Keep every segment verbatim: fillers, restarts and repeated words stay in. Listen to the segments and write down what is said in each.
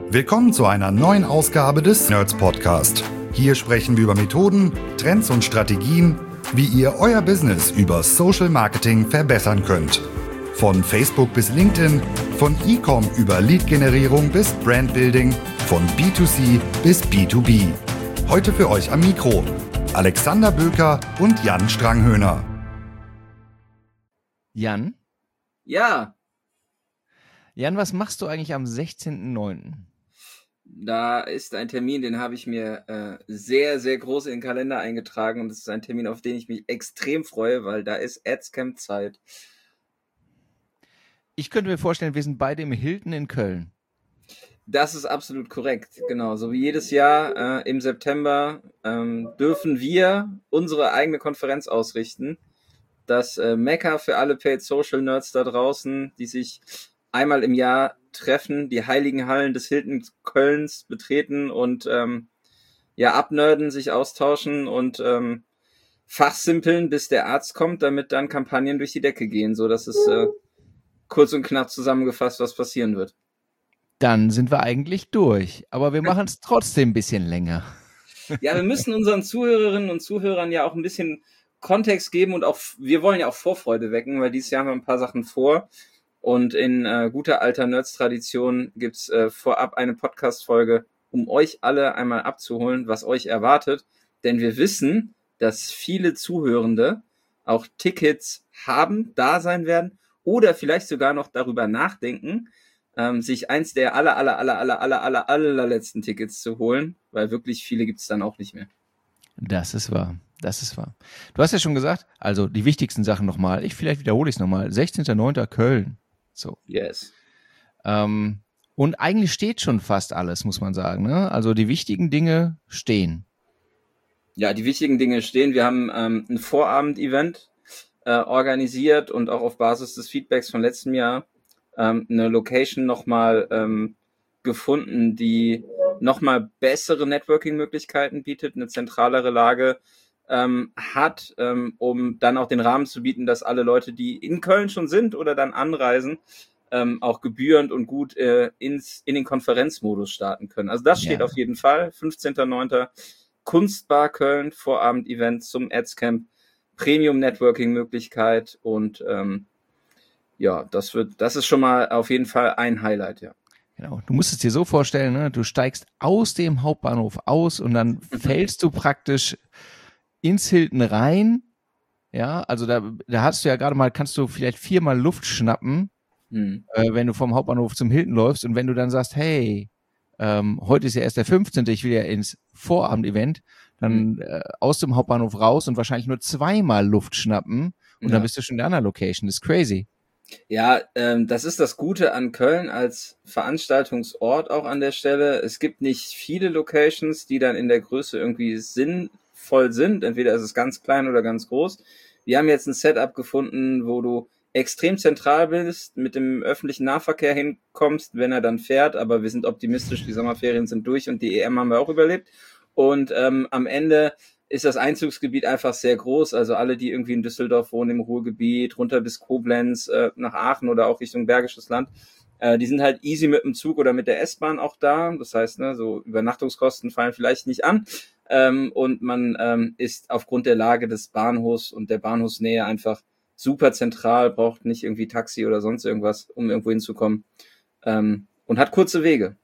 Willkommen zu einer neuen Ausgabe des Nerds Podcast. Hier sprechen wir über Methoden, Trends und Strategien, wie ihr euer Business über Social Marketing verbessern könnt. Von Facebook bis LinkedIn, von E-Com über Lead-Generierung bis Brandbuilding, von B zwei C bis B zwei B. Heute für euch am Mikro Alexander Böker und Jan Stranghöhner. Jan? Ja. Jan, was machst du eigentlich am sechzehnten neunten? Da ist ein Termin, den habe ich mir äh, sehr, sehr groß in den Kalender eingetragen und es ist ein Termin, auf den ich mich extrem freue, weil da ist Adscamp-Zeit. Ich könnte mir vorstellen, wir sind beide im Hilton in Köln. Das ist absolut korrekt, genau. So wie jedes Jahr äh, im September ähm, dürfen wir unsere eigene Konferenz ausrichten. Das äh, Mekka für alle Paid Social Nerds da draußen, die sich einmal im Jahr treffen, die heiligen Hallen des Hilton Kölns betreten und ähm, ja abnerden, sich austauschen und ähm, fachsimpeln, bis der Arzt kommt, damit dann Kampagnen durch die Decke gehen. So, das ist äh, kurz und knapp zusammengefasst, was passieren wird. Dann sind wir eigentlich durch, aber wir machen es trotzdem ein bisschen länger. Ja, wir müssen unseren Zuhörerinnen und Zuhörern ja auch ein bisschen Kontext geben und auch wir wollen ja auch Vorfreude wecken, weil dieses Jahr haben wir ein paar Sachen vor. Und in äh, guter alter Nerds-Tradition gibt's äh, vorab eine Podcast-Folge, um euch alle einmal abzuholen, was euch erwartet. Denn wir wissen, dass viele Zuhörende auch Tickets haben, da sein werden oder vielleicht sogar noch darüber nachdenken, ähm, sich eins der aller, aller, aller, aller, aller, aller, allerletzten Tickets zu holen, weil wirklich viele gibt's dann auch nicht mehr. Das ist wahr. Das ist wahr. Du hast ja schon gesagt, also die wichtigsten Sachen nochmal. Ich vielleicht wiederhole ich es nochmal. sechzehnten neunten Köln. So. Yes. Ähm, und eigentlich steht schon fast alles, muss man sagen. Ne? Also die wichtigen Dinge stehen. Ja, die wichtigen Dinge stehen. Wir haben ähm, ein Vorabend-Event äh, organisiert und auch auf Basis des Feedbacks von letztem Jahr ähm, eine Location nochmal ähm, gefunden, die nochmal bessere Networking-Möglichkeiten bietet, eine zentralere Lage ähm, hat, ähm, um dann auch den Rahmen zu bieten, dass alle Leute, die in Köln schon sind oder dann anreisen, ähm, auch gebührend und gut äh, ins, in den Konferenzmodus starten können. Also das steht Ja. auf jeden Fall. fünfzehnten neunten Kunstbar Köln, Vorabend-Event zum Adscamp, Premium-Networking-Möglichkeit und ähm, ja, das wird, das ist schon mal auf jeden Fall ein Highlight, ja. Genau. Du musst es dir so vorstellen, ne? Du steigst aus dem Hauptbahnhof aus und dann fällst du praktisch ins Hilton rein. Ja, also da, da hast du ja gerade mal, kannst du vielleicht viermal Luft schnappen, Hm. äh, wenn du vom Hauptbahnhof zum Hilton läufst und wenn du dann sagst, hey, ähm, heute ist ja erst der fünfzehnte ich will ja ins Vorabend-Event, dann äh, aus dem Hauptbahnhof raus und wahrscheinlich nur zweimal Luft schnappen und Ja. dann bist du schon in der anderen Location. Das ist crazy. Ja, ähm, das ist das Gute an Köln als Veranstaltungsort auch an der Stelle. Es gibt nicht viele Locations, die dann in der Größe irgendwie sinnvoll sind. Entweder ist es ganz klein oder ganz groß. Wir haben jetzt ein Setup gefunden, wo du extrem zentral bist, mit dem öffentlichen Nahverkehr hinkommst, wenn er dann fährt. Aber wir sind optimistisch, die Sommerferien sind durch und die E M haben wir auch überlebt. Und ähm, am Ende ist das Einzugsgebiet einfach sehr groß. Also alle, die irgendwie in Düsseldorf wohnen, im Ruhrgebiet, runter bis Koblenz, äh, nach Aachen oder auch Richtung Bergisches Land, äh, die sind halt easy mit dem Zug oder mit der S-Bahn auch da. Das heißt, ne, so Übernachtungskosten fallen vielleicht nicht an. Ähm, und man ähm, ist aufgrund der Lage des Bahnhofs und der Bahnhofsnähe einfach super zentral, braucht nicht irgendwie Taxi oder sonst irgendwas, um irgendwo hinzukommen. Ähm, und hat kurze Wege.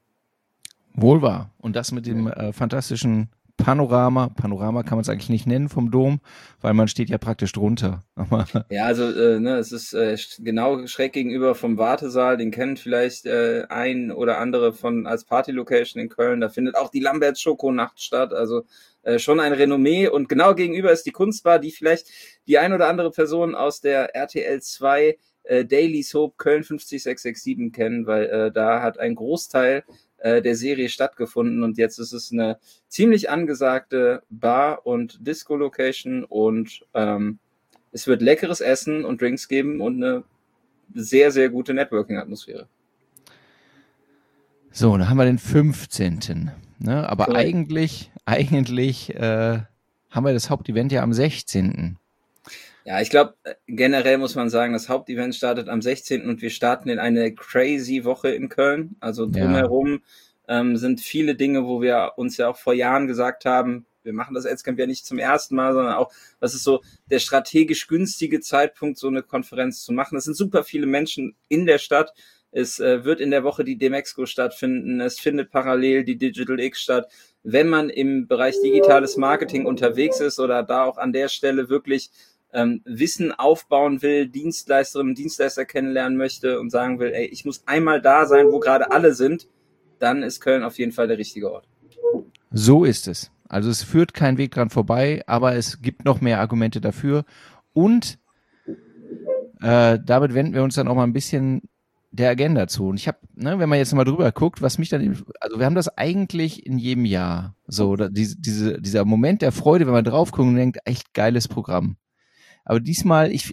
Wohl wahr. Und das mit dem äh, fantastischen Panorama. Panorama kann man es eigentlich nicht nennen vom Dom, weil man steht ja praktisch drunter. Ja, also äh, ne, es ist äh, genau schräg gegenüber vom Wartesaal. Den kennen vielleicht äh, ein oder andere von als Party-Location in Köln. Da findet auch die Lamberts Schokonacht statt. Also äh, schon ein Renommee. Und genau gegenüber ist die Kunstbar, die vielleicht die ein oder andere Person aus der R T L zwei äh, Daily Soap Köln fünf sechs sechs sieben kennen, weil äh, da hat ein Großteil der Serie stattgefunden und jetzt ist es eine ziemlich angesagte Bar- und Disco-Location und ähm, es wird leckeres Essen und Drinks geben und eine sehr, sehr gute Networking-Atmosphäre. So, dann haben wir den fünfzehnten Ne? Aber Korrekt. eigentlich, eigentlich äh, haben wir das Hauptevent ja am sechzehnten Ja, ich glaube, generell muss man sagen, das Hauptevent startet am sechzehnten und wir starten in eine crazy Woche in Köln. Also drumherum ähm, sind viele Dinge, wo wir uns ja auch vor Jahren gesagt haben, wir machen das Adscamp ja nicht zum ersten Mal, sondern auch, was ist so der strategisch günstige Zeitpunkt, so eine Konferenz zu machen. Es sind super viele Menschen in der Stadt. Es äh, wird in der Woche die Demexco stattfinden. Es findet parallel die Digital X statt. Wenn man im Bereich digitales Marketing unterwegs ist oder da auch an der Stelle wirklich ähm, Wissen aufbauen will, Dienstleisterinnen und Dienstleister kennenlernen möchte und sagen will, ey, ich muss einmal da sein, wo gerade alle sind, dann ist Köln auf jeden Fall der richtige Ort. So ist es. Also es führt kein Weg dran vorbei, aber es gibt noch mehr Argumente dafür. Und äh, damit wenden wir uns dann auch mal ein bisschen der Agenda zu. Und ich habe, ne, wenn man jetzt mal drüber guckt, was mich dann, also wir haben das eigentlich in jedem Jahr, so da, diese, diese, dieser Moment der Freude, wenn man drauf guckt und denkt, echt geiles Programm. Aber diesmal, ich,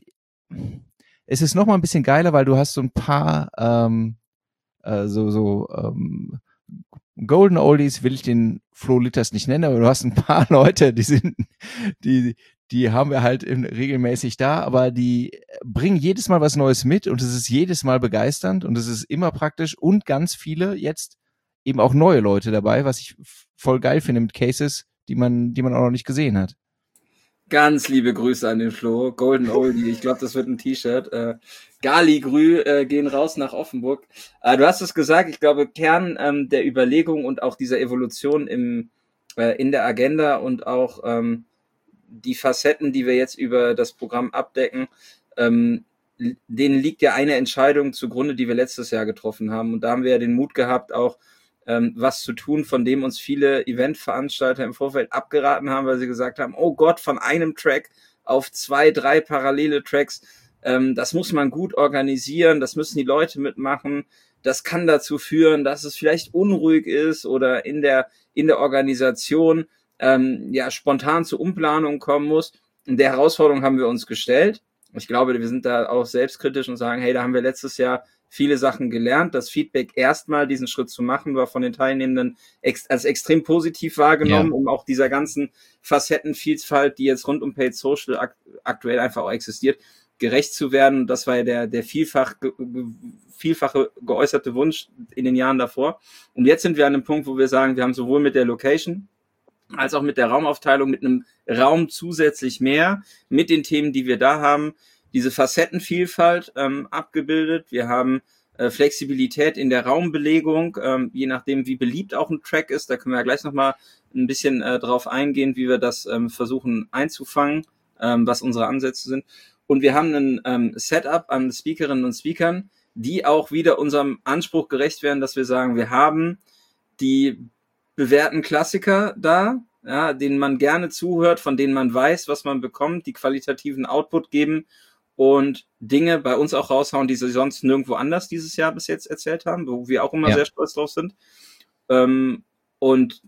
es ist noch mal ein bisschen geiler, weil du hast so ein paar ähm, äh, so so ähm, Golden Oldies, will ich den Flo Litters nicht nennen, aber du hast ein paar Leute, die sind, die, die haben wir halt regelmäßig da, aber die bringen jedes Mal was Neues mit und es ist jedes Mal begeisternd und es ist immer praktisch und ganz viele jetzt eben auch neue Leute dabei, was ich voll geil finde mit Cases, die man, die man auch noch nicht gesehen hat. Ganz liebe Grüße an den Flo, Golden Oldie, ich glaube, das wird ein T-Shirt. Äh, Gali-Grü äh, gehen raus nach Offenburg. Äh, du hast es gesagt, ich glaube, Kern ähm, der Überlegung und auch dieser Evolution im äh, in der Agenda und auch ähm, die Facetten, die wir jetzt über das Programm abdecken, ähm, denen liegt ja eine Entscheidung zugrunde, die wir letztes Jahr getroffen haben. Und da haben wir ja den Mut gehabt, auch ähm, was zu tun, von dem uns viele Eventveranstalter im Vorfeld abgeraten haben, weil sie gesagt haben, oh Gott, von einem Track auf zwei, drei parallele Tracks, ähm, das muss man gut organisieren, das müssen die Leute mitmachen, das kann dazu führen, dass es vielleicht unruhig ist oder in der, in der Organisation ähm, ja spontan zu Umplanungen kommen muss. Und der Herausforderung haben wir uns gestellt. Ich glaube, wir sind da auch selbstkritisch und sagen, hey, da haben wir letztes Jahr viele Sachen gelernt. Das Feedback, erstmal diesen Schritt zu machen, war von den Teilnehmenden ex- als extrem positiv wahrgenommen, ja. Um auch dieser ganzen Facettenvielfalt, die jetzt rund um Paid Social ak- aktuell einfach auch existiert, gerecht zu werden. Das war ja der, der vielfach ge- ge- vielfache geäußerte Wunsch in den Jahren davor. Und jetzt sind wir an einem Punkt, wo wir sagen, wir haben sowohl mit der Location als auch mit der Raumaufteilung, mit einem Raum zusätzlich mehr, mit den Themen, die wir da haben, diese Facettenvielfalt ähm, abgebildet. Wir haben äh, Flexibilität in der Raumbelegung, ähm, je nachdem, wie beliebt auch ein Track ist. Da können wir ja gleich nochmal ein bisschen äh, drauf eingehen, wie wir das ähm, versuchen einzufangen, ähm, was unsere Ansätze sind. Und wir haben ein ähm, Setup an Speakerinnen und Speakern, die auch wieder unserem Anspruch gerecht werden, dass wir sagen, wir haben die bewährten Klassiker da, ja, denen man gerne zuhört, von denen man weiß, was man bekommt, die qualitativen Output geben und Dinge bei uns auch raushauen, die sie sonst nirgendwo anders dieses Jahr bis jetzt erzählt haben, wo wir auch immer ja. sehr stolz drauf sind. Ähm, und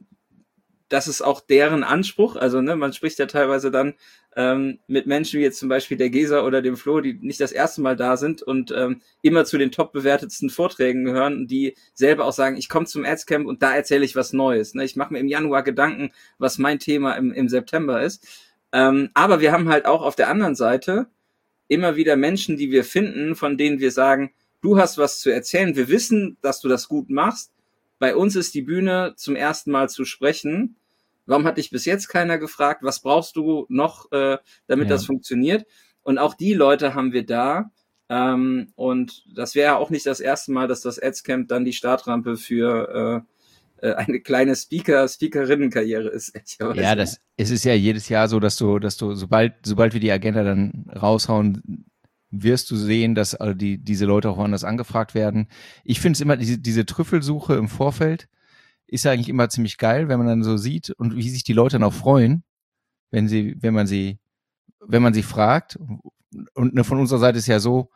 das ist auch deren Anspruch. Also ne, man spricht ja teilweise dann ähm, mit Menschen wie jetzt zum Beispiel der Gesa oder dem Flo, die nicht das erste Mal da sind und ähm, immer zu den top bewertetsten Vorträgen gehören, die selber auch sagen, ich komme zum Adscamp und da erzähle ich was Neues. Ne? Ich mache mir im Januar Gedanken, was mein Thema im, im September ist. Ähm, aber wir haben halt auch auf der anderen Seite immer wieder Menschen, die wir finden, von denen wir sagen, du hast was zu erzählen, wir wissen, dass du das gut machst. Bei uns ist die Bühne zum ersten Mal zu sprechen. Warum hat dich bis jetzt keiner gefragt? Was brauchst du noch, äh, damit ja. das funktioniert? Und auch die Leute haben wir da. Ähm, und das wäre auch nicht das erste Mal, dass das Adscamp dann die Startrampe für äh, eine kleine Speaker, Speakerinnenkarriere ist. Ja, das, es ist ja jedes Jahr so, dass du, dass du, sobald, sobald wir die Agenda dann raushauen, wirst du sehen, dass also die, diese Leute auch woanders angefragt werden. Ich finde es immer, diese, diese Trüffelsuche im Vorfeld ist eigentlich immer ziemlich geil, wenn man dann so sieht und wie sich die Leute dann auch freuen, wenn sie, wenn man sie, wenn man sie fragt. Und ne, von unserer Seite ist ja so,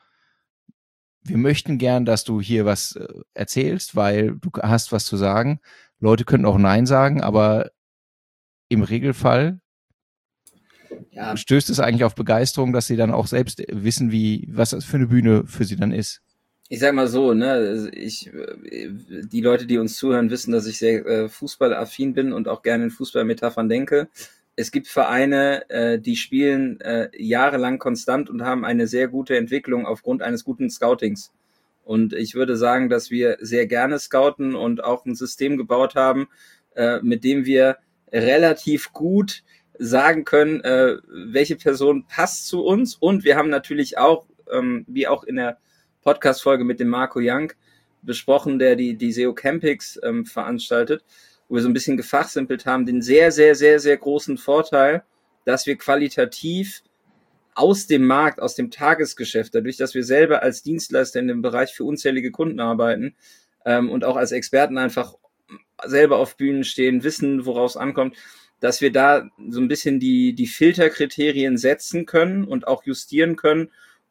wir möchten gern, dass du hier was äh, erzählst, weil du hast was zu sagen. Leute können auch Nein sagen, aber im Regelfall ja. stößt es eigentlich auf Begeisterung, dass sie dann auch selbst wissen, wie, was das für eine Bühne für sie dann ist. Ich sag mal so, ne, ich, die Leute, die uns zuhören, wissen, dass ich sehr äh, fußballaffin bin und auch gerne in Fußballmetaphern denke. Es gibt Vereine, äh, die spielen äh, jahrelang konstant und haben eine sehr gute Entwicklung aufgrund eines guten Scoutings. Und ich würde sagen, dass wir sehr gerne scouten und auch ein System gebaut haben, äh, mit dem wir relativ gut sagen können, äh, welche Person passt zu uns. Und wir haben natürlich auch, ähm, wie auch in der Podcast-Folge mit dem Marco Young besprochen, der die, die S E O Campings ähm, veranstaltet, wo wir so ein bisschen gefachsimpelt haben, den sehr, sehr, sehr, sehr großen Vorteil, dass wir qualitativ aus dem Markt, aus dem Tagesgeschäft, dadurch, dass wir selber als Dienstleister in dem Bereich für unzählige Kunden arbeiten ähm, und auch als Experten einfach selber auf Bühnen stehen, wissen, woraus es ankommt, dass wir da so ein bisschen die, die Filterkriterien setzen können und auch justieren können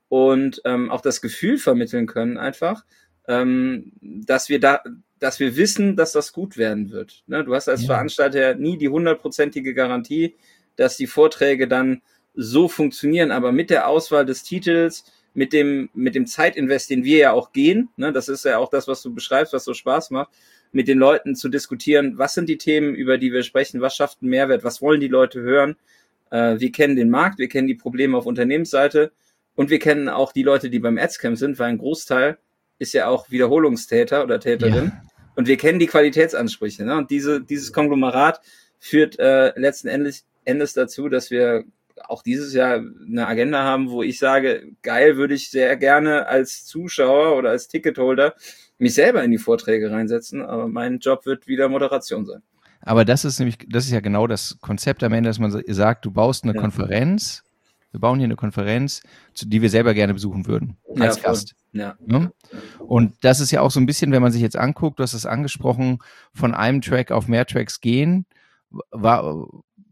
und ähm, auch das Gefühl vermitteln können einfach, ähm, dass wir da, dass wir wissen, dass das gut werden wird. Ne? Du hast als ja. Veranstalter nie die hundertprozentige Garantie, dass die Vorträge dann so funktionieren, aber mit der Auswahl des Titels, mit dem, mit dem Zeitinvest, den wir ja auch gehen, ne, das ist ja auch das, was du beschreibst, was so Spaß macht, mit den Leuten zu diskutieren, was sind die Themen, über die wir sprechen, was schafft einen Mehrwert, was wollen die Leute hören, äh, wir kennen den Markt, wir kennen die Probleme auf Unternehmensseite und wir kennen auch die Leute, die beim Adscamp sind, weil ein Großteil ist ja auch Wiederholungstäter oder Täterin ja. und wir kennen die Qualitätsansprüche, ne? Und diese, dieses Konglomerat führt äh, letzten Endes, Endes dazu, dass wir auch dieses Jahr eine Agenda haben, wo ich sage, geil, würde ich sehr gerne als Zuschauer oder als Ticketholder mich selber in die Vorträge reinsetzen, aber mein Job wird wieder Moderation sein. Aber das ist nämlich, das ist ja genau das Konzept am Ende, dass man sagt, du baust eine ja. Konferenz, wir bauen hier eine Konferenz, die wir selber gerne besuchen würden, als ja, Gast. Ja. Ja? Und das ist ja auch so ein bisschen, wenn man sich jetzt anguckt, du hast es angesprochen, von einem Track auf mehr Tracks gehen, war...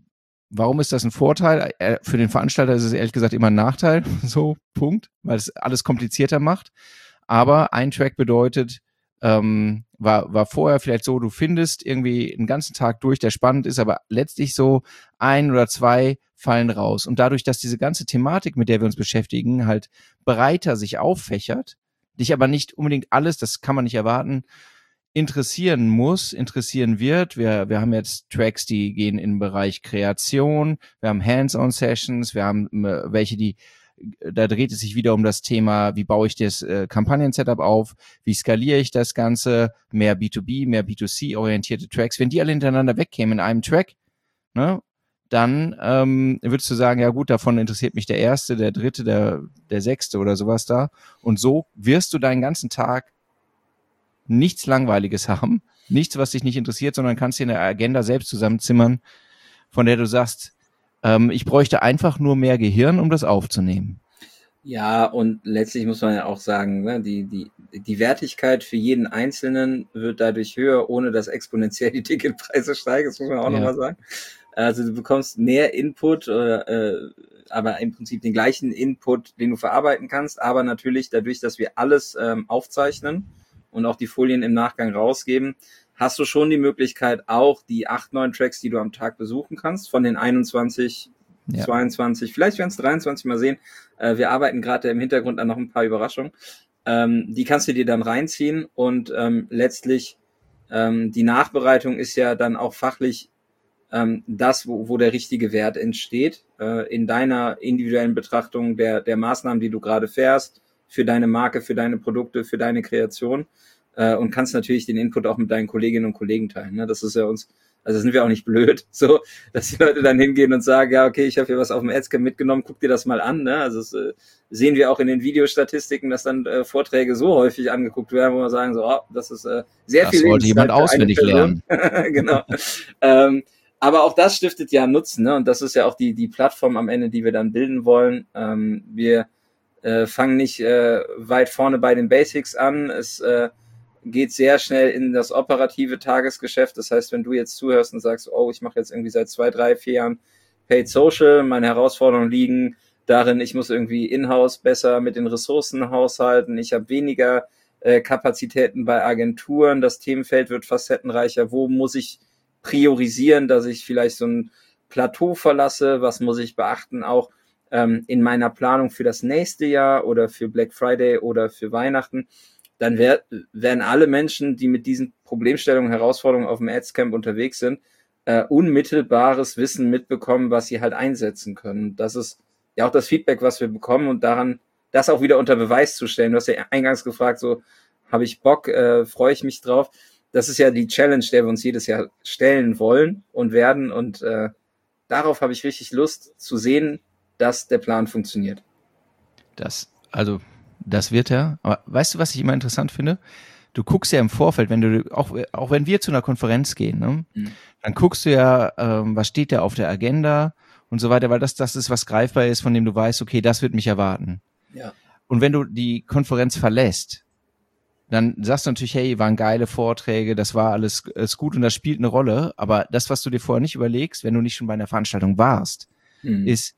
Warum ist das ein Vorteil? Für den Veranstalter ist es ehrlich gesagt immer ein Nachteil, so, Punkt, weil es alles komplizierter macht. Aber ein Track bedeutet, ähm, war, war vorher vielleicht so, du findest irgendwie einen ganzen Tag durch, der spannend ist, aber letztlich so ein oder zwei fallen raus. Und dadurch, dass diese ganze Thematik, mit der wir uns beschäftigen, halt breiter sich auffächert, dich aber nicht unbedingt alles, das kann man nicht erwarten, interessieren muss, interessieren wird. Wir, wir haben jetzt Tracks, die gehen in den Bereich Kreation, wir haben Hands-on-Sessions, wir haben äh, welche, die, da dreht es sich wieder um das Thema, wie baue ich das äh, Kampagnen-Setup auf, wie skaliere ich das Ganze, mehr B zwei B, mehr B zwei C-orientierte Tracks. Wenn die alle hintereinander wegkämen in einem Track, ne, dann ähm, würdest du sagen, ja gut, davon interessiert mich der erste, der dritte, der, der sechste oder sowas da. Und so wirst du deinen ganzen Tag nichts Langweiliges haben, nichts, was dich nicht interessiert, sondern kannst dir eine Agenda selbst zusammenzimmern, von der du sagst, ähm, ich bräuchte einfach nur mehr Gehirn, um das aufzunehmen. Ja, und letztlich muss man ja auch sagen, ne, die, die, die Wertigkeit für jeden Einzelnen wird dadurch höher, ohne dass exponentiell die Ticketpreise steigen, das muss man auch ja. nochmal sagen. Also du bekommst mehr Input, äh, aber im Prinzip den gleichen Input, den du verarbeiten kannst, aber natürlich dadurch, dass wir alles ähm, aufzeichnen und auch die Folien im Nachgang rausgeben, hast du schon die Möglichkeit, auch die acht, neun Tracks, die du am Tag besuchen kannst, von den einundzwanzig, ja. zweiundzwanzig, vielleicht werden es dreiundzwanzig, mal sehen. Äh, wir arbeiten gerade im Hintergrund an noch ein paar Überraschungen. Ähm, die kannst du dir dann reinziehen und ähm, letztlich ähm, die Nachbereitung ist ja dann auch fachlich ähm, das, wo, wo der richtige Wert entsteht, äh, in deiner individuellen Betrachtung der, der Maßnahmen, die du gerade fährst, für deine Marke, für deine Produkte, für deine Kreation äh, und kannst natürlich den Input auch mit deinen Kolleginnen und Kollegen teilen. Ne? Das ist ja uns, also sind wir auch nicht blöd, so, dass die Leute dann hingehen und sagen, ja, okay, ich habe hier was auf dem Adscamp mitgenommen, guck dir das mal an. Ne? Also das äh, sehen wir auch in den Videostatistiken, dass dann äh, Vorträge so häufig angeguckt werden, wo wir sagen, so, oh, das ist äh, sehr das viel. Das wollte jemand auswendig lernen. Genau. ähm, aber auch das stiftet ja Nutzen, ne? Und das ist ja auch die, die Plattform am Ende, die wir dann bilden wollen. Ähm, wir Äh, fangen nicht äh, weit vorne bei den Basics an. Es äh, geht sehr schnell in das operative Tagesgeschäft. Das heißt, wenn du jetzt zuhörst und sagst, oh, ich mache jetzt irgendwie seit zwei, drei, vier Jahren Paid Social, meine Herausforderungen liegen darin, ich muss irgendwie in-house besser mit den Ressourcen haushalten, ich habe weniger äh, Kapazitäten bei Agenturen, das Themenfeld wird facettenreicher, wo muss ich priorisieren, dass ich vielleicht so ein Plateau verlasse, was muss ich beachten, auch in meiner Planung für das nächste Jahr oder für Black Friday oder für Weihnachten, dann wär, werden alle Menschen, die mit diesen Problemstellungen, Herausforderungen auf dem Adscamp unterwegs sind, äh, unmittelbares Wissen mitbekommen, was sie halt einsetzen können. Das ist ja auch das Feedback, was wir bekommen und daran das auch wieder unter Beweis zu stellen. Du hast ja eingangs gefragt, so, habe ich Bock, äh, freue ich mich drauf. Das ist ja die Challenge, der wir uns jedes Jahr stellen wollen und werden. Und äh, darauf habe ich richtig Lust zu sehen, dass der Plan funktioniert. Das, also, das wird er. Aber weißt du, was ich immer interessant finde? Du guckst ja im Vorfeld, wenn du, auch, auch wenn wir zu einer Konferenz gehen, ne, mhm. dann guckst du ja, ähm, was steht da auf der Agenda und so weiter, weil das, das ist, was greifbar ist, von dem du weißt, okay, das wird mich erwarten. Ja. Und wenn du die Konferenz verlässt, dann sagst du natürlich, hey, waren geile Vorträge, das war alles, alles gut und das spielt eine Rolle, aber das, was du dir vorher nicht überlegst, wenn du nicht schon bei einer Veranstaltung warst, mhm. ist,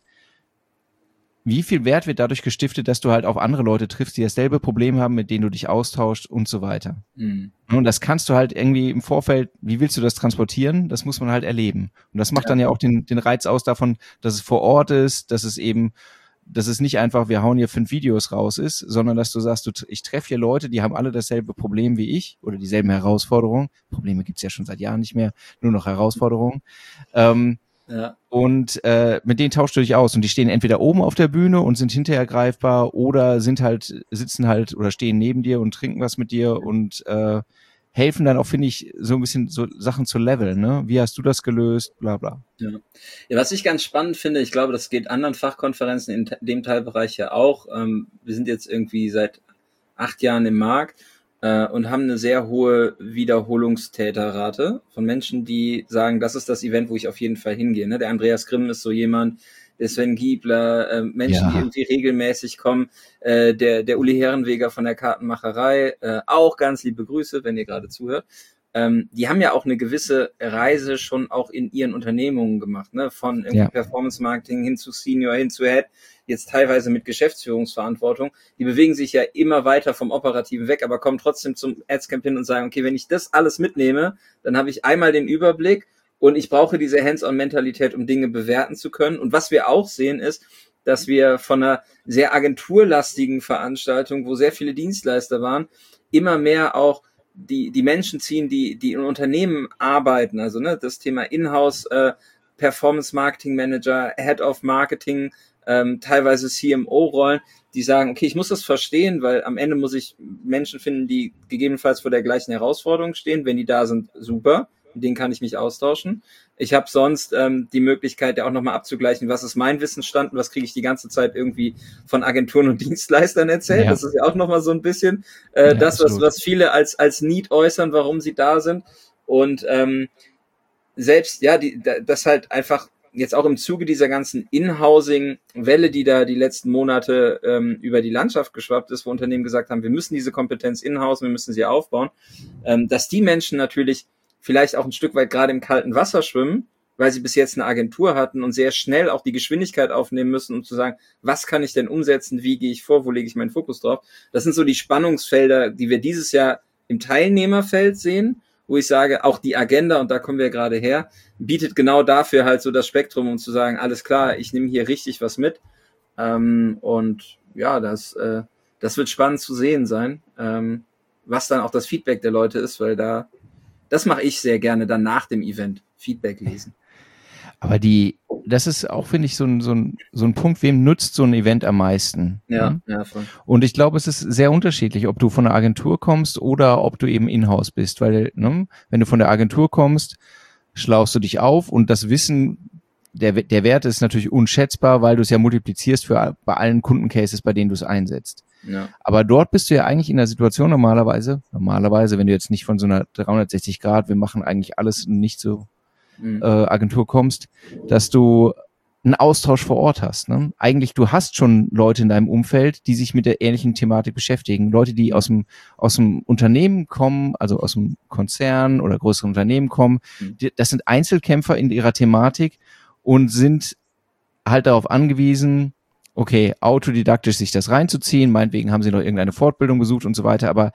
wie viel Wert wird dadurch gestiftet, dass du halt auf andere Leute triffst, die dasselbe Problem haben, mit denen du dich austauschst und so weiter. Mhm. Und das kannst du halt irgendwie im Vorfeld, wie willst du das transportieren? Das muss man halt erleben. Und das macht ja. dann ja auch den, den Reiz aus davon, dass es vor Ort ist, dass es eben, dass es nicht einfach, wir hauen hier fünf Videos raus ist, sondern dass du sagst, du, ich treffe hier Leute, die haben alle dasselbe Problem wie ich oder dieselben Herausforderungen. Probleme gibt's ja schon seit Jahren nicht mehr, nur noch Herausforderungen. Ähm, Ja. Und äh, mit denen tauschst du dich aus und die stehen entweder oben auf der Bühne und sind hinterher greifbar oder sind halt, sitzen halt oder stehen neben dir und trinken was mit dir und äh, helfen dann auch, finde ich, so ein bisschen so Sachen zu leveln, ne? Wie hast du das gelöst, bla bla. Ja. Ja, was ich ganz spannend finde, ich glaube, das geht anderen Fachkonferenzen in dem Teilbereich ja auch. Ähm, wir sind jetzt irgendwie seit acht Jahren im Markt und haben eine sehr hohe Wiederholungstäterrate von Menschen, die sagen, das ist das Event, wo ich auf jeden Fall hingehe. Ne? Der Andreas Grimm ist so jemand, der Sven Giebler, äh, Menschen, ja. die irgendwie regelmäßig kommen, äh, der der Uli Herrenweger von der Kartenmacherei, äh, auch ganz liebe Grüße, wenn ihr gerade zuhört. Ähm, die haben ja auch eine gewisse Reise schon auch in ihren Unternehmungen gemacht, ne? Von irgendwie ja. Performance Marketing hin zu Senior, hin zu Head, jetzt teilweise mit Geschäftsführungsverantwortung. Die bewegen sich ja immer weiter vom Operativen weg, aber kommen trotzdem zum Adscamp hin und sagen, okay, wenn ich das alles mitnehme, dann habe ich einmal den Überblick und ich brauche diese Hands-on-Mentalität, um Dinge bewerten zu können. Und was wir auch sehen ist, dass wir von einer sehr agenturlastigen Veranstaltung, wo sehr viele Dienstleister waren, immer mehr auch die die Menschen ziehen, die die in Unternehmen arbeiten, also ne, das Thema Inhouse, äh, Performance Marketing Manager, Head of Marketing, ähm, teilweise C M O-Rollen, die sagen, okay, ich muss das verstehen, weil am Ende muss ich Menschen finden, die gegebenenfalls vor der gleichen Herausforderung stehen. Wenn die da sind, super, mit denen kann ich mich austauschen. Ich habe sonst ähm, die Möglichkeit, ja auch nochmal abzugleichen, was ist mein Wissensstand und was kriege ich die ganze Zeit irgendwie von Agenturen und Dienstleistern erzählt. Ja. Das ist ja auch nochmal so ein bisschen äh, ja, das, was, was viele als als Need äußern, warum sie da sind. Und ähm, selbst, ja, die, das halt einfach jetzt auch im Zuge dieser ganzen In-Housing-Welle, die da die letzten Monate ähm, über die Landschaft geschwappt ist, wo Unternehmen gesagt haben, wir müssen diese Kompetenz in-house, wir müssen sie aufbauen, ähm, dass die Menschen natürlich vielleicht auch ein Stück weit gerade im kalten Wasser schwimmen, weil sie bis jetzt eine Agentur hatten und sehr schnell auch die Geschwindigkeit aufnehmen müssen, um zu sagen, was kann ich denn umsetzen, wie gehe ich vor, wo lege ich meinen Fokus drauf. Das sind so die Spannungsfelder, die wir dieses Jahr im Teilnehmerfeld sehen, wo ich sage, auch die Agenda, und da kommen wir gerade her, bietet genau dafür halt so das Spektrum, um zu sagen, alles klar, ich nehme hier richtig was mit. Ähm, und ja, das, äh, das wird spannend zu sehen sein, ähm, was dann auch das Feedback der Leute ist, weil da das mache ich sehr gerne dann nach dem Event, Feedback lesen. Aber die, das ist auch, finde ich, so ein, so ein, so ein Punkt, wem nutzt so ein Event am meisten? Ja, hm? ja, voll. Und ich glaube, es ist sehr unterschiedlich, ob du von der Agentur kommst oder ob du eben in-house bist, weil, ne, wenn du von der Agentur kommst, schlaust du dich auf und das Wissen, der, der Wert ist natürlich unschätzbar, weil du es ja multiplizierst für, bei allen Kundencases, bei denen du es einsetzt. Ja. Aber dort bist du ja eigentlich in der Situation normalerweise, normalerweise, wenn du jetzt nicht von so einer dreihundertsechzig Grad, wir machen eigentlich alles nicht so mhm. äh, Agentur kommst, dass du einen Austausch vor Ort hast. Ne? Eigentlich, du hast schon Leute in deinem Umfeld, die sich mit der ähnlichen Thematik beschäftigen. Leute, die aus dem aus dem Unternehmen kommen, also aus dem Konzern oder größeren Unternehmen kommen. Mhm. Die, das sind Einzelkämpfer in ihrer Thematik und sind halt darauf angewiesen, okay, autodidaktisch sich das reinzuziehen, meinetwegen haben sie noch irgendeine Fortbildung besucht und so weiter, aber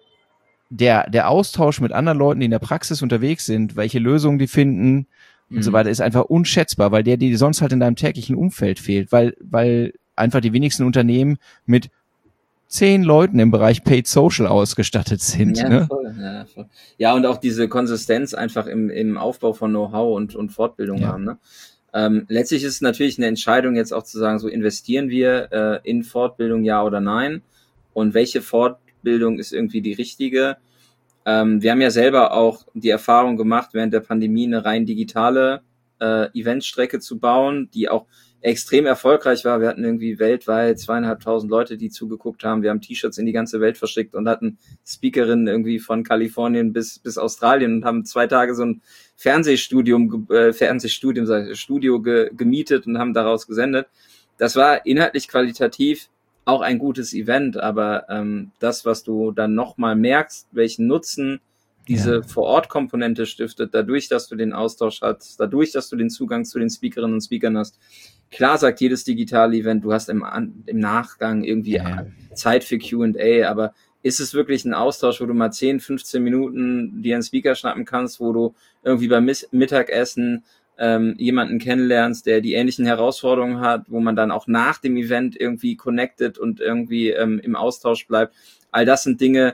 der der Austausch mit anderen Leuten, die in der Praxis unterwegs sind, welche Lösungen die finden und mhm. so weiter, ist einfach unschätzbar, weil der, die sonst halt in deinem täglichen Umfeld fehlt, weil weil einfach die wenigsten Unternehmen mit zehn Leuten im Bereich Paid Social ausgestattet sind. Ja, ne? voll, ja, voll. Ja, und auch diese Konsistenz einfach im im Aufbau von Know-how und und Fortbildung ja. haben, ne? Ähm, letztlich ist es natürlich eine Entscheidung jetzt auch zu sagen, so investieren wir äh, in Fortbildung, ja oder nein, und welche Fortbildung ist irgendwie die richtige. Ähm, wir haben ja selber auch die Erfahrung gemacht, während der Pandemie eine rein digitale äh, Eventstrecke zu bauen, die auch extrem erfolgreich war. Wir hatten irgendwie weltweit zweieinhalbtausend Leute, die zugeguckt haben. Wir haben T-Shirts in die ganze Welt verschickt und hatten Speakerinnen irgendwie von Kalifornien bis bis Australien und haben zwei Tage so ein Fernsehstudium, äh, Fernsehstudium, sag ich, Studio ge, gemietet und haben daraus gesendet. Das war inhaltlich qualitativ auch ein gutes Event, aber ähm, das, was du dann nochmal merkst, welchen Nutzen diese ja. Vor-Ort-Komponente stiftet, dadurch, dass du den Austausch hast, dadurch, dass du den Zugang zu den Speakerinnen und Speakern hast. Klar sagt jedes digitale Event, du hast im, im Nachgang irgendwie ja. Zeit für Q and A, aber ist es wirklich ein Austausch, wo du mal zehn, fünfzehn Minuten dir einen Speaker schnappen kannst, wo du irgendwie beim Mittagessen ähm, jemanden kennenlernst, der die ähnlichen Herausforderungen hat, wo man dann auch nach dem Event irgendwie connected und irgendwie ähm, im Austausch bleibt. All das sind Dinge,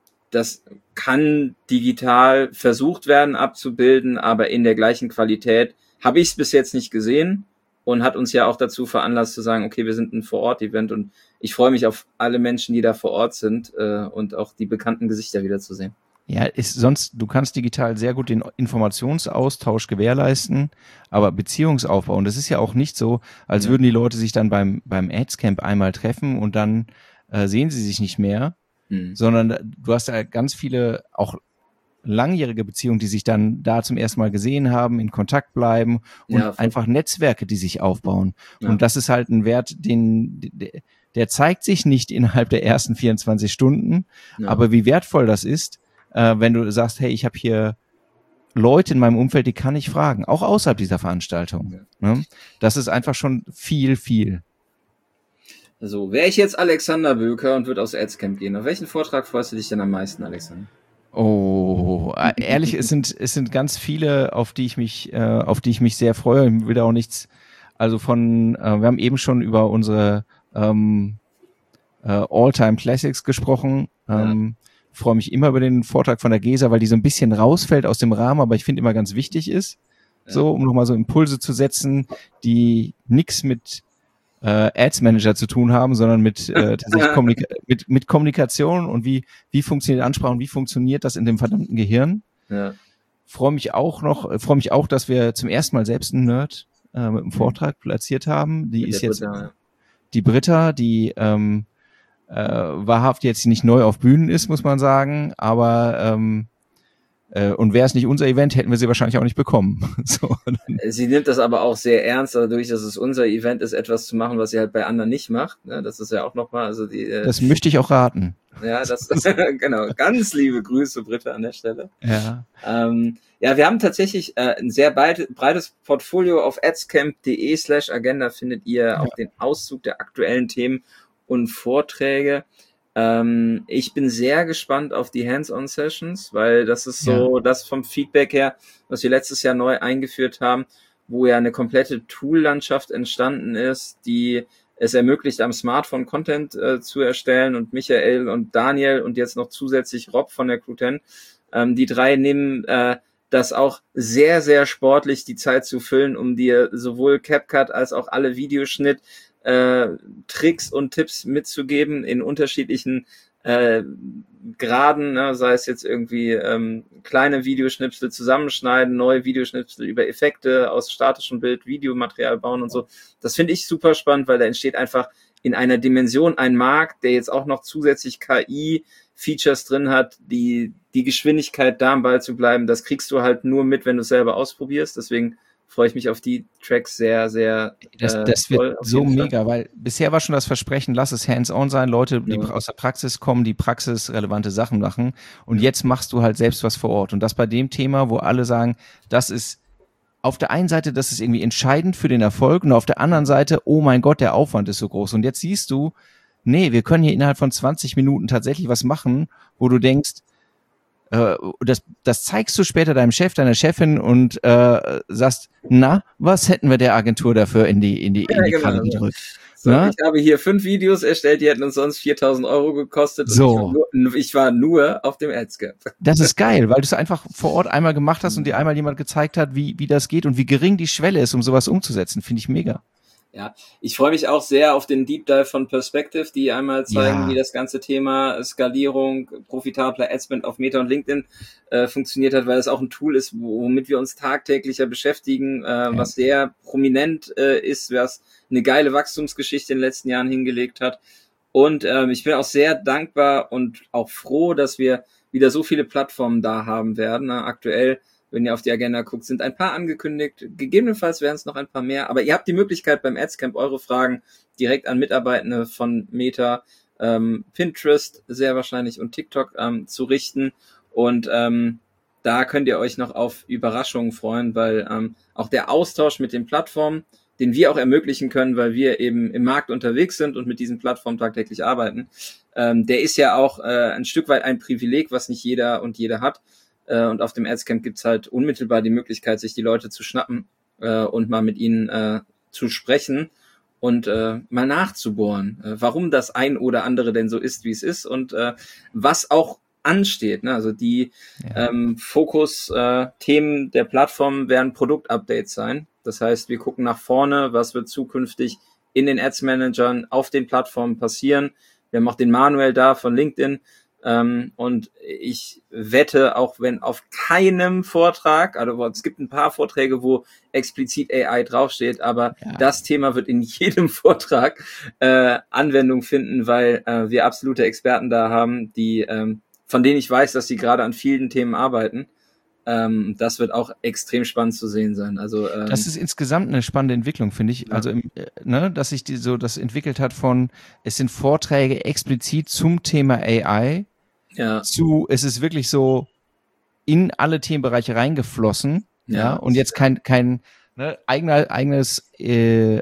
das kann digital versucht werden abzubilden, aber in der gleichen Qualität habe ich es bis jetzt nicht gesehen und hat uns ja auch dazu veranlasst zu sagen, okay, wir sind ein Vor-Ort-Event und ich freue mich auf alle Menschen, die da vor Ort sind äh, und auch die bekannten Gesichter wiederzusehen. Ja, ist sonst, du kannst digital sehr gut den Informationsaustausch gewährleisten, aber Beziehungsaufbau, und das ist ja auch nicht so, als ja. würden die Leute sich dann beim, beim Adscamp einmal treffen und dann äh, sehen sie sich nicht mehr, mhm. sondern du hast ja ganz viele auch langjährige Beziehungen, die sich dann da zum ersten Mal gesehen haben, in Kontakt bleiben und ja, einfach Netzwerke, die sich aufbauen. Ja. Und das ist halt ein Wert, den, der, der zeigt sich nicht innerhalb der ersten vierundzwanzig Stunden, ja. aber wie wertvoll das ist, äh, wenn du sagst, hey, ich habe hier Leute in meinem Umfeld, die kann ich fragen, auch außerhalb dieser Veranstaltung. Ja. Ne? Das ist einfach schon viel, viel. So, wäre ich jetzt Alexander Böker und würde aufs Adscamp gehen, auf welchen Vortrag freust du dich denn am meisten, Alexander? Oh, ehrlich, es sind es sind ganz viele, auf die ich mich äh, auf die ich mich sehr freue. Ich will da auch nichts, also von, äh, wir haben eben schon über unsere ähm, äh, All-Time Classics gesprochen. Ähm, ja. Freue mich immer über den Vortrag von der Gesa, weil die so ein bisschen rausfällt aus dem Rahmen, aber ich finde immer ganz wichtig ist, ja. so, um nochmal so Impulse zu setzen, die nichts mit Äh, Ads Manager zu tun haben, sondern mit, äh, Kommunika- mit, mit Kommunikation und wie, wie funktioniert Ansprache und wie funktioniert das in dem verdammten Gehirn. Ja. Freue mich auch noch, äh, freue mich auch, dass wir zum ersten Mal selbst einen Nerd äh, mit einem Vortrag platziert haben. Die mit ist jetzt Britta, ja. die Britta, die ähm, äh, wahrhaft jetzt nicht neu auf Bühnen ist, muss man sagen, aber ähm, und wäre es nicht unser Event, hätten wir sie wahrscheinlich auch nicht bekommen. So. Sie nimmt das aber auch sehr ernst, dadurch, dass es unser Event ist, etwas zu machen, was sie halt bei anderen nicht macht. Das ist ja auch nochmal, also die. Das möchte ich auch raten. Ja, das ist, genau. Ganz liebe Grüße, Britta, an der Stelle. Ja. Ähm, ja, wir haben tatsächlich äh, ein sehr breit, breites Portfolio. Auf adscamp.de slash agenda findet ihr ja. auch den Auszug der aktuellen Themen und Vorträge. Ähm, ich bin sehr gespannt auf die Hands-on-Sessions, weil das ist so, ja. das vom Feedback her, was wir letztes Jahr neu eingeführt haben, wo ja eine komplette Tool-Landschaft entstanden ist, die es ermöglicht, am Smartphone Content äh, zu erstellen, und Michael und Daniel und jetzt noch zusätzlich Rob von der Crew zehn, ähm, die drei nehmen äh, das auch sehr, sehr sportlich, die Zeit zu füllen, um dir sowohl CapCut als auch alle Videoschnitt Äh, Tricks und Tipps mitzugeben in unterschiedlichen äh, Graden, ne? Sei es jetzt irgendwie ähm, kleine Videoschnipsel zusammenschneiden, neue Videoschnipsel über Effekte aus statischem Bild, Videomaterial bauen und so. Das finde ich super spannend, weil da entsteht einfach in einer Dimension ein Markt, der jetzt auch noch zusätzlich K I-Features drin hat, die die Geschwindigkeit da am Ball zu bleiben, das kriegst du halt nur mit, wenn du es selber ausprobierst. Deswegen freue ich mich auf die Tracks sehr, sehr. Das, das äh, wird so mega, weil bisher war schon das Versprechen, lass es hands-on sein, Leute, die ja. aus der Praxis kommen, die praxisrelevante Sachen machen, und ja. jetzt machst du halt selbst was vor Ort, und das bei dem Thema, wo alle sagen, das ist auf der einen Seite, das ist irgendwie entscheidend für den Erfolg, und auf der anderen Seite, oh mein Gott, der Aufwand ist so groß, und jetzt siehst du, nee, wir können hier innerhalb von zwanzig Minuten tatsächlich was machen, wo du denkst, äh, das, das zeigst du später deinem Chef, deiner Chefin und äh, sagst, na, was hätten wir der Agentur dafür in die, in die, in die ja, Kralle genau. gedrückt? So, Na? ich habe hier fünf Videos erstellt, die hätten uns sonst viertausend Euro gekostet. Und So. ich, war nur, ich war nur auf dem Adscamp. Das ist geil, weil du es einfach vor Ort einmal gemacht hast und dir einmal jemand gezeigt hat, wie, wie das geht und wie gering die Schwelle ist, um sowas umzusetzen. Finde ich mega. Ja, ich freue mich auch sehr auf den Deep Dive von Perspective, die einmal zeigen, Ja. wie das ganze Thema Skalierung, profitabler Adspend auf Meta und LinkedIn äh, funktioniert hat, weil es auch ein Tool ist, womit wir uns tagtäglich ja beschäftigen, äh, Ja. was sehr prominent äh, ist, was eine geile Wachstumsgeschichte in den letzten Jahren hingelegt hat. Und ähm, ich bin auch sehr dankbar und auch froh, dass wir wieder so viele Plattformen da haben werden. Na, aktuell, wenn ihr auf die Agenda guckt, sind ein paar angekündigt. Gegebenenfalls werden es noch ein paar mehr. Aber ihr habt die Möglichkeit, beim Adscamp eure Fragen direkt an Mitarbeitende von Meta, ähm, Pinterest sehr wahrscheinlich und TikTok ähm, zu richten. Und ähm, da könnt ihr euch noch auf Überraschungen freuen, weil ähm, auch der Austausch mit den Plattformen, den wir auch ermöglichen können, weil wir eben im Markt unterwegs sind und mit diesen Plattformen tagtäglich arbeiten, ähm, der ist ja auch äh, ein Stück weit ein Privileg, was nicht jeder und jede hat. Äh, und auf dem Adscamp gibt's halt unmittelbar die Möglichkeit, sich die Leute zu schnappen äh, und mal mit ihnen äh, zu sprechen und äh, mal nachzubohren, äh, warum das ein oder andere denn so ist, wie es ist und äh, was auch ansteht. Ne? Also die Ja. ähm, Fokus-Themen äh, der Plattform werden Produktupdates sein. Das heißt, wir gucken nach vorne, was wird zukünftig in den Ads-Managern auf den Plattformen passieren. Wir haben auch den Manuel da von LinkedIn. Ähm, und ich wette, auch wenn auf keinem Vortrag, also es gibt ein paar Vorträge, wo explizit A I draufsteht, aber Ja. das Thema wird in jedem Vortrag äh, Anwendung finden, weil äh, wir absolute Experten da haben, die ähm, von denen ich weiß, dass sie gerade an vielen Themen arbeiten. Ähm, das wird auch extrem spannend zu sehen sein. Also ähm, Das ist insgesamt eine spannende Entwicklung, finde ich. Ja. Also, im, äh, ne, dass sich die so das entwickelt hat von, es sind Vorträge explizit zum Thema A I ja, zu, es ist wirklich so in alle Themenbereiche reingeflossen, ja, Ja. und jetzt kein, kein ne, eigener, eigenes äh,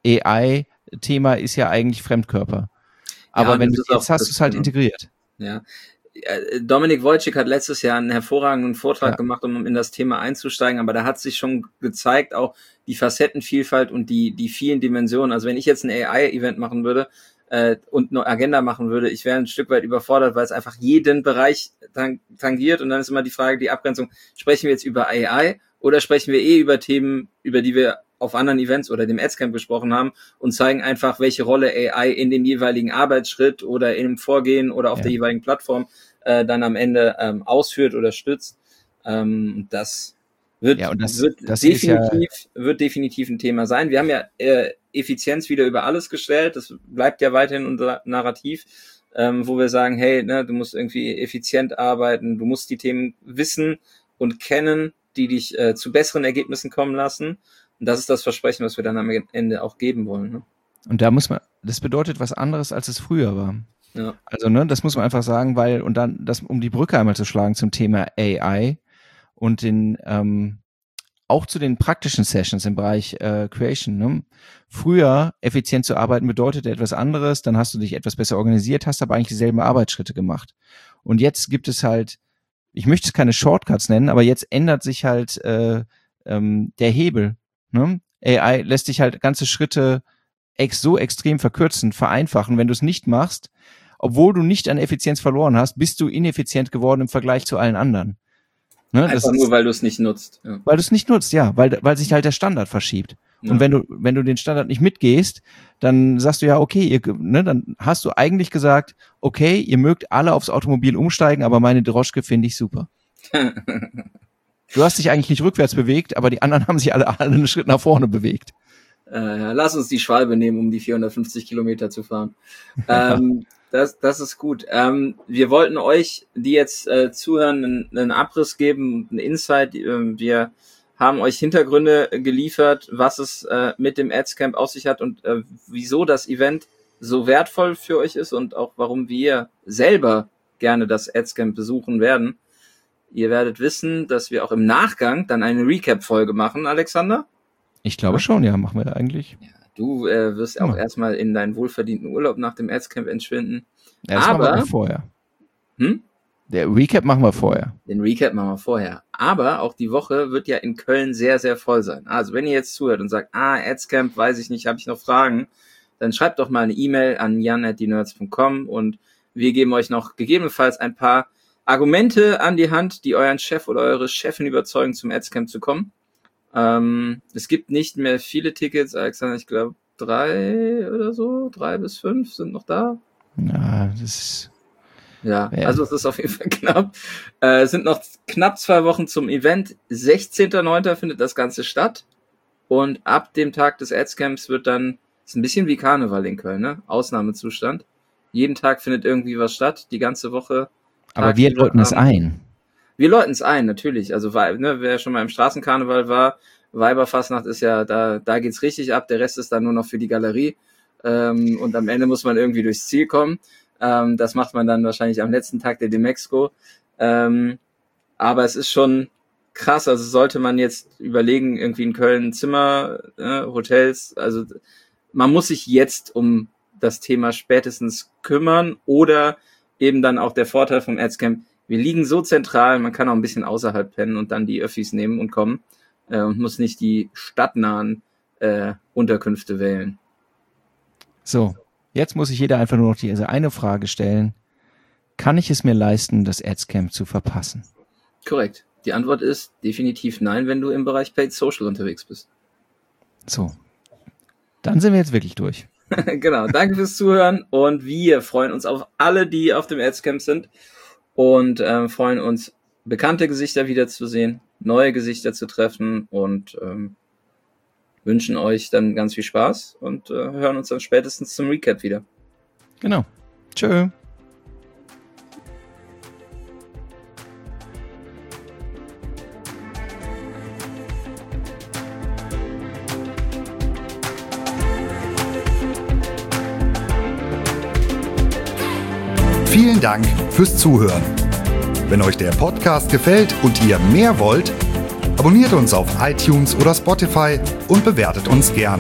A I-Thema ist ja eigentlich Fremdkörper. Aber und wenn das du ist auch jetzt hast das du es halt Thema. integriert. ja. Äh, Dominik Wojcik hat letztes Jahr einen hervorragenden Vortrag Ja. gemacht, um in das Thema einzusteigen, aber da hat sich schon gezeigt, auch die Facettenvielfalt und die die vielen Dimensionen. Also wenn ich jetzt ein A I-Event machen würde äh, und eine Agenda machen würde, ich wäre ein Stück weit überfordert, weil es einfach jeden Bereich tang- tangiert und dann ist immer die Frage, die Abgrenzung, sprechen wir jetzt über A I oder sprechen wir eh über Themen, über die wir auf anderen Events oder dem Adscamp gesprochen haben und zeigen einfach, welche Rolle A I in dem jeweiligen Arbeitsschritt oder im Vorgehen oder auf Ja. der jeweiligen Plattform äh, dann am Ende ähm, ausführt oder stützt. Ähm, das wird, Ja, und das- wird das ist ja- definitiv wird definitiv ein Thema sein. Wir haben ja äh, Effizienz wieder über alles gestellt. Das bleibt ja weiterhin unser Narrativ, ähm, wo wir sagen, hey, ne, du musst irgendwie effizient arbeiten, du musst die Themen wissen und kennen, die dich äh, zu besseren Ergebnissen kommen lassen. Und das ist das Versprechen, was wir dann am Ende auch geben wollen. Ne? Und da muss man, das bedeutet was anderes, als es früher war. Ja. Also, ne, das muss man einfach sagen, weil, und dann, das, um die Brücke einmal zu schlagen zum Thema A I und den, ähm, auch zu den praktischen Sessions im Bereich äh, Creation. Ne? Früher effizient zu arbeiten bedeutete etwas anderes, dann hast du dich etwas besser organisiert, hast aber eigentlich dieselben Arbeitsschritte gemacht. Und jetzt gibt es halt, ich möchte es keine Shortcuts nennen, aber jetzt ändert sich halt äh, ähm, der Hebel. Ne? A I lässt dich halt ganze Schritte ex so extrem verkürzen, vereinfachen. Wenn du es nicht machst, obwohl du nicht an Effizienz verloren hast, bist du ineffizient geworden im Vergleich zu allen anderen. Ne? Das Einfach ist, nur, weil du es nicht nutzt. Ja. weil du es nicht nutzt, ja, weil, weil sich halt der Standard verschiebt. Ja. Und wenn du, wenn du den Standard nicht mitgehst, dann sagst du ja, okay, ihr, ne, dann hast du eigentlich gesagt, okay, ihr mögt alle aufs Automobil umsteigen, aber meine Droschke finde ich super. Du hast dich eigentlich nicht rückwärts bewegt, aber die anderen haben sich alle, alle einen Schritt nach vorne bewegt. Äh, lass uns die Schwalbe nehmen, um die vierhundertfünfzig Kilometer zu fahren. ähm, das, das ist gut. Ähm, wir wollten euch, die jetzt äh, zuhören, einen, einen Abriss geben, einen Insight. Äh, wir haben euch Hintergründe geliefert, was es äh, mit dem Adscamp auf sich hat und äh, wieso das Event so wertvoll für euch ist und auch warum wir selber gerne das Adscamp besuchen werden. Ihr werdet wissen, dass wir auch im Nachgang dann eine Recap-Folge machen, Alexander. Ich glaube schon, ja, machen wir eigentlich. Du äh, wirst auch Ja. erstmal in deinen wohlverdienten Urlaub nach dem Adscamp entschwinden. Ja, das Aber- machen wir vorher. Hm? Der Recap machen wir vorher. Den Recap machen wir vorher. Aber auch die Woche wird ja in Köln sehr, sehr voll sein. Also wenn ihr jetzt zuhört und sagt, ah, Adscamp, weiß ich nicht, habe ich noch Fragen, dann schreibt doch mal eine E-Mail an jan at die nerds punkt com und wir geben euch noch gegebenenfalls ein paar Argumente an die Hand, die euren Chef oder eure Chefin überzeugen, zum Adscamp zu kommen. Ähm, es gibt nicht mehr viele Tickets, Alexander, ich glaube drei oder so, drei bis fünf sind noch da. Ja, das ist... Ja, also es ist auf jeden Fall knapp. Äh, es sind noch knapp zwei Wochen zum Event. sechzehnter neunter findet das Ganze statt. Und ab dem Tag des Adscamps wird dann, ist ein bisschen wie Karneval in Köln, ne? Ausnahmezustand. Jeden Tag findet irgendwie was statt, die ganze Woche. Aber wir läuten es ein. Wir läuten es ein, natürlich. Also ne, wer schon mal im Straßenkarneval war, Weiberfastnacht ist ja, da da geht's richtig ab. Der Rest ist dann nur noch für die Galerie. Ähm, und am Ende muss man irgendwie durchs Ziel kommen. Ähm, das macht man dann wahrscheinlich am letzten Tag der Demexco. Ähm, aber es ist schon krass. Also sollte man jetzt überlegen, irgendwie in Köln Zimmer, äh, Hotels, also man muss sich jetzt um das Thema spätestens kümmern oder eben dann auch der Vorteil vom Adscamp. Wir liegen so zentral, man kann auch ein bisschen außerhalb pennen und dann die Öffis nehmen und kommen äh, und muss nicht die stadtnahen äh, Unterkünfte wählen. So. Jetzt muss sich jeder einfach nur noch diese eine Frage stellen. Kann ich es mir leisten, das Adscamp zu verpassen? Korrekt. Die Antwort ist definitiv nein, wenn du im Bereich Paid Social unterwegs bist. So. Dann sind wir jetzt wirklich durch. Genau. Danke fürs Zuhören und wir freuen uns auf alle, die auf dem Adscamp sind und äh, freuen uns, bekannte Gesichter wiederzusehen, neue Gesichter zu treffen und ähm, wünschen euch dann ganz viel Spaß und äh, hören uns dann spätestens zum Recap wieder. Genau. Tschö. Vielen Dank fürs Zuhören. Wenn euch der Podcast gefällt und ihr mehr wollt, abonniert uns auf iTunes oder Spotify und bewertet uns gern.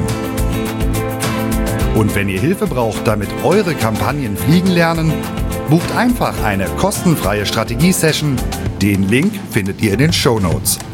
Und wenn ihr Hilfe braucht, damit eure Kampagnen fliegen lernen, bucht einfach eine kostenfreie Strategie-Session. Den Link findet ihr in den Shownotes.